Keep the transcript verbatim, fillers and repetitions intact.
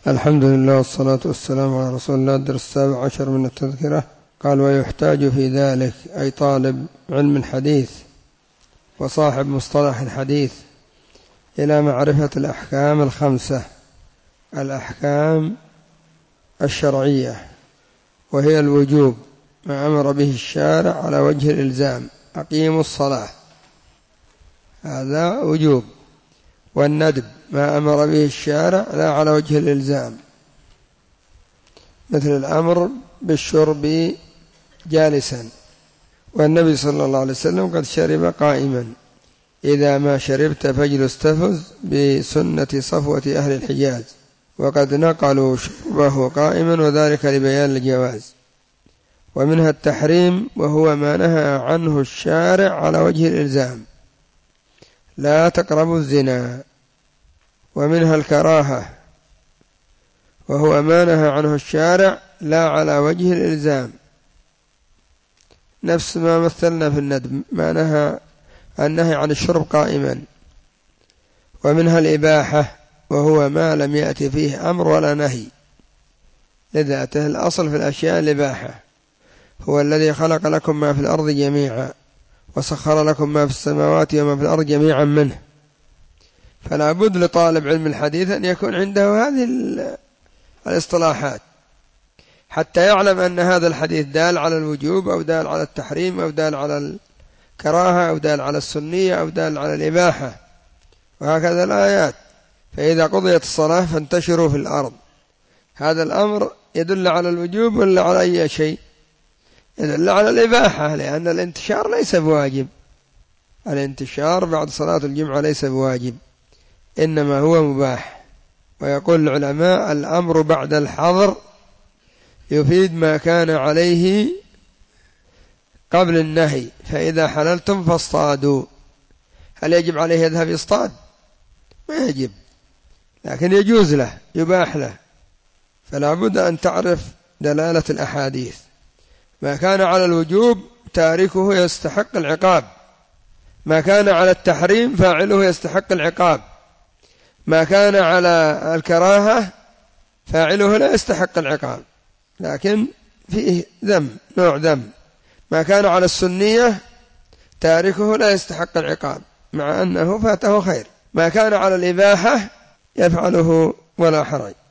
الحمد لله والصلاة والسلام على رسول الله. الدرس السابع عشر من التذكرة. قال: ويحتاج في ذلك أي طالب علم الحديث وصاحب مصطلح الحديث إلى معرفة الأحكام الخمسة، الأحكام الشرعية، وهي الوجوب ما أمر به الشارع على وجه الإلزام: أقيموا الصلاة، هذا وجوب. والندب ما أمر به الشارع لا على وجه الإلزام، مثل الأمر بالشرب جالسا، والنبي صلى الله عليه وسلم قد شرب قائما: إذا ما شربت فاجلس تفز بسنة صفوة أهل الحجاز. وقد نقلوا شربه قائما وذلك لبيان الجواز. ومنها التحريم وهو ما نهى عنه الشارع على وجه الإلزام: لا تقربوا الزنا. ومنها الكراهة وهو ما نهى عنه الشارع لا على وجه الإلزام، نفس ما مثلنا في الندب، ما نهى النهي عن الشرب قائما. ومنها الإباحة وهو ما لم يأتي فيه أمر ولا نهي لذاته، الأصل في الأشياء الإباحة: هو الذي خلق لكم ما في الأرض جميعا وسخر لكم ما في السماوات وما في الأرض جميعا منه. فلا بد لطالب علم الحديث أن يكون عنده هذه الاصطلاحات حتى يعلم أن هذا الحديث دال على الوجوب أو دال على التحريم أو دال على الكراهة أو دال على السنية أو دال على الإباحة، وهكذا الآيات. فإذا قضيت الصلاة فانتشروا في الأرض، هذا الأمر يدل على الوجوب ولا على أي شيء؟ يدل على الإباحة، لأن الانتشار ليس بواجب، الانتشار بعد صلاة الجمعة ليس بواجب، إنما هو مباح. ويقول العلماء: الأمر بعد الحظر يفيد ما كان عليه قبل النهي، فإذا حللتم فاصطادوا. هل يجب عليه يذهب يصطاد؟ ما يجب، لكن يجوز له، يباح له. فلا بد أن تعرف دلالة الأحاديث. ما كان على الوجوب تاركه يستحق العقاب، ما كان على التحريم فاعله يستحق العقاب، ما كان على الكراهة فاعله لا يستحق العقاب لكن فيه ذم، نوع ذم. ما كان على السنية تاركه لا يستحق العقاب مع أنه فاته خير، ما كان على الإباحة يفعله ولا حرج.